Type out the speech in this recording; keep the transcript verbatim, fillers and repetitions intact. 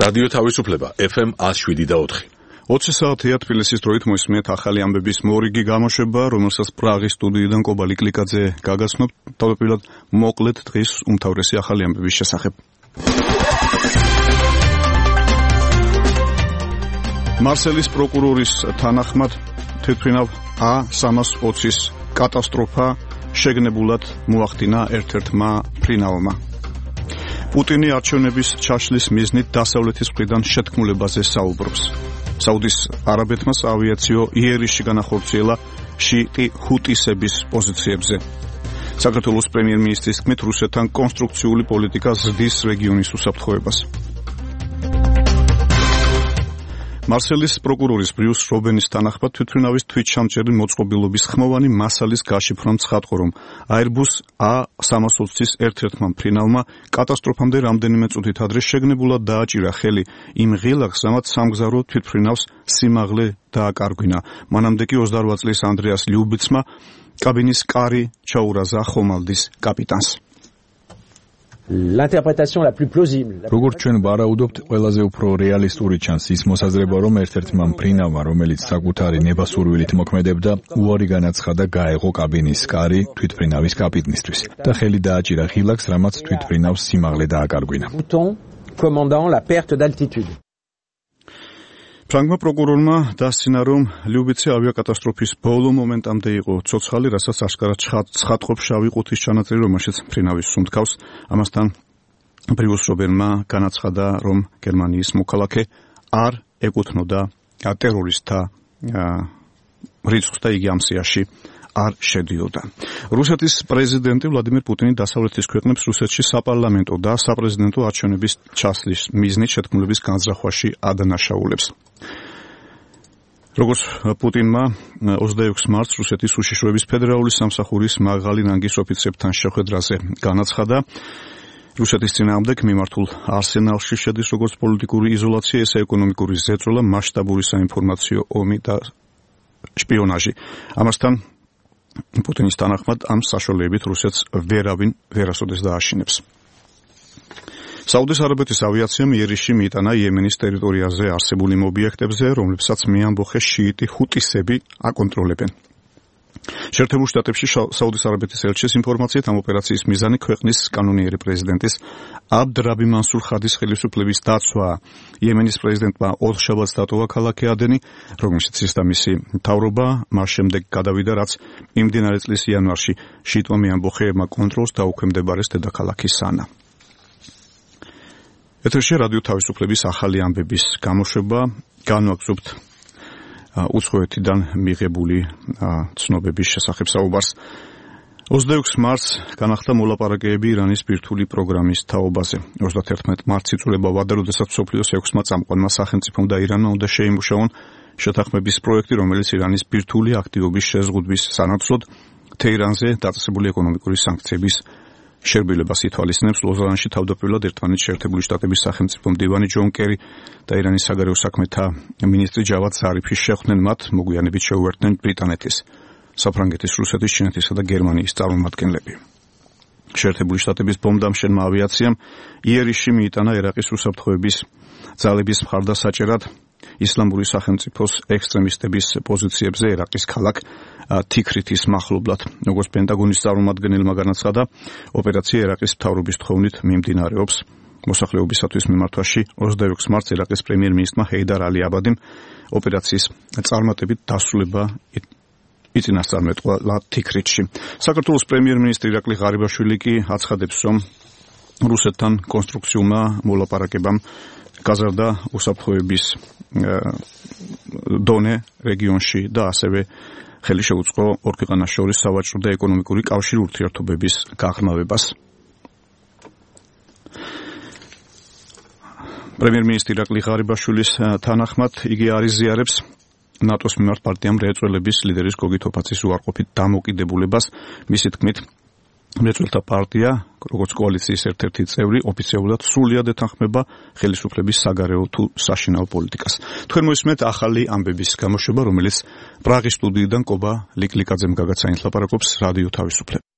რადიო თავისუფლება ეფ ემ one oh seven და four. ოცი საათია თბილისის დროით მოისმენთ ახალი ამბების მორიგი გამოშვება, რომელსაც პრაღის სტუდიიდან კობა ლიკლიკაძე გაგაცნობთ. თავდაპირველად მოკლედ დღის უმთავრესი ახალი ამბების შესახებ. მარსელის პროკურორის თანახმად თვითმფრინავ A სამას ოცის კატასტროფა შეგნებულად მოახდინა ერთ-ერთმა მფრინავმა. პუტინი არჩევნების ჩაშლის მიზნით დასავლეთის მხრიდან შეთქმულებაზე საუბრობს. საუდის არაბეთმა ავიაციო იერიში განახორციელა შიიტი ჰუტისების პოზიციებზე. საქართველოს პრემიერ-მინისტრის თქმით, რუსეთთან კონსტრუქციული პოლიტიკა ზრდის რეგიონის უსაფრთხოებას. მარსელის პროკურორის ბრიუს რობენის თანახმად თვითმფრინავის თვითშამჭერი მოწყობილობის ხმოვანი მასალის გაშიფრვა მცხადყო, რომ Airbus A სამას ოცის ერთ-ერთმა მფრინავმა კატასტროფამდე რამდენიმე წუთით ადრე შეგნებულად დააჭირა ხელი იმ ღილაკს, რამაც სამგზავრო თვითმფრინავს სიმაღლე დააკარგვინა. მანამდე კი ოცდაორ წლის ანდრეას ლიუბიცმა კაბინის კარი ჩაურაზა ხომალდის კაპიტანს. L'interprétation la plus plausible. როგორც ჩვენ ვარაუდობთ, ყველაზე უფრო რეალისტური ჩანს ის მოსაზრება, რომ ერთ-ერთმა მფრინავმა, რომელიც საკუთარი ნებასურვილით მოქმედებდა, უარი განაცხადა გაეღო კაბინის კარი თვითმფრინავის კაპიტნისთვის და ხელი დააჭირა ღილაკს, რამაც თვითმფრინავს სიმაღლე დააკარგვინა. Commandant la perte d'altitude. ფრანგმა პროკურორმა დასცინა, რომ ლიუბიცი ავიაკატასტროფის ბოლო მომენტამდე იყო ცოცხალი, რასაც აშკარად ცხადყოფს შავი ყუთის ჩანაწერი, რომელშიც მფრინავის სუნთქავს. ამასთან ბრიუს რობენმა განაცხადა, რომ გერმანიის მოქალაქე არ ეკუთვნოდა ტერორისტთა რიცხვს და იგი ამ სიაში არ შედიოდა. რუსეთის პრეზიდენტი ვლადიმერ პუტინი დასავლეთის ქვეყნებს რუსეთში საპარლამენტო და საპრეზიდენტო არჩევნების ჩასლის მიზნით შეთქმულების განზრახვაში ადანაშაულებს. როგორც პუტინმა ოცდაექვსი მარტს რუსეთის უშიშროების ფედერალური სამსახურის მაღალი რანგის ოფიცრებთან შეხვედრაზე განაცხადა, რუსეთის წინააღმდეგ მიმართულ არსენალში შედის როგორც პოლიტიკური იზოლაცია, ესა ეკონომიკური ზეწოლა, მასშტაბური საინფორმაციო ომი და შპიონაჟი. ამასთან პუტინის თანახმად ამ საშუალებით რუსეთს ვერავინ ვერასოდეს დააშინებს. საუდის არაბეთის ავიაციამ იერიში მიიტანა იემენის ტერიტორიაზე არსებული ობიექტებზე, რომლებსაც მეამბოხე შიიტი ჰუტისები აკონტროლებენ. შეერთებულ შტატებში საუდის არაბეთის ელჩის ინფორმაციით ამ ოპერაციის მიზანი ქვეყნის კანონიერი პრეზიდენტის აბდ რაბი მანსურ ხადის ხელისუფლების დაცვა. იემენის პრეზიდენტმა ორშაბათს დატოვა ქალაქი ადენი, რომელშიც ის და მისი მთავრობა მას შემდეგ გადავიდა, რაც მიმდინარე წლის იანვარში შიიტმა მეამბოხეებმა კონტროლს დაუქვემდებარეს დედაქალაქი სანა. ეთერში რადიო თავისუფლების ახალი ამბების გამოშვება, განვაგრძობთ უცხოეთიდან მიღებული ცნობების შესახებ საუბარს. ოცდაექვსი მარტს განახდა მოლაპარაკებები ირანის ბირთვული პროგრამის თაობაზე. ოცდაათერთმეტი მარტს იწურება ვადა, როდესაც მსოფლიოს ექვსმა წამყვანმა სახელმწიფომ და ირანმა უნდა შეიმუშაონ შეთანხმების პროექტი, რომელიც ირანის ბირთვული აქტივობის შეზღუდვის სანაცვლოდ თეირანზე დაწესებული ეკონომიკური სანქციების შერბილებას ითვალისწინებს. ლოზანში თავდაპირველად ერთმანეთს შეერთებული შტატების სახელმწიფო მდივანი ჯონ კერი და ირანის საგარეო საქმეთა მინისტრი ჯავად ზარიფი შეხვდნენ მათ, მოგვიანებით შეუერთდნენ ბრიტანეთის, საფრანგეთის, რუსეთის, ჩინეთისა და გერმანიის წარმომადგენლები. შეერთებული შტატების ბომბდამშენმა ავიაციამ იერიში მიიტანა ერაყის უსაფრთხოების ძალების მხარდასაჭერად ისლამური სახელმწიფოს ექსტრემისტების პოზიციებზე ერაყის ქალაქ თიქრითის მახლობლად. როგორც პენტაგონის წარმომადგენელმა განაცხადა, ოპერაცია ერაყის მთავრობის თხოვნით მიმდინარეობს. მოსახლეობისათვის მიმართვაში ოცდაექვსი მარტს ერაყის პრემიერ-მინისტრმა ჰეიდარ ალი აბადიმ ოპერაციის წარმატებით დასრულება იწინასწარმეტყვა თიქრითში. საქართველოს პრემიერ-მინისტრი ირაკლი ღარიბაშვილი კი აცხადებს, რომ რუსეთთან კონსტრუქციულმა მოლაპარაკებამ გაზარდა უსაფრთხოების დონე რეგიონში და ასევე ხელი შეუწყო ორ ქვეყანას შორის სავაჭრო და ეკონომიკური კავშირი ურთიერთობების გაღრმავებას. პრემიერ-მინისტრი ირაკლი ღარიბაშვილის თანახმად იგი არიზიარებს ნატოს მიმართ პარტია მრეწველების ლიდერის გოგი თოფაცის უარყოფით დამოკიდებულებას. მისი თქმით, მრეწველთა პარტია, როგორც კოალიციის ერთ-ერთი წევრი, ოფიციალურად სრულად ეთანხმება ხელისუფლების საგარეო თუ საშინაო პოლიტიკას. თქვენ მოისმენთ ახალი ამბების გამოშვება, რომელიც პრაღის სტუდიიდან კობა ლიკლიკაძემ გაგაცანით ლაპარაკობს რადიო თავისუფლება.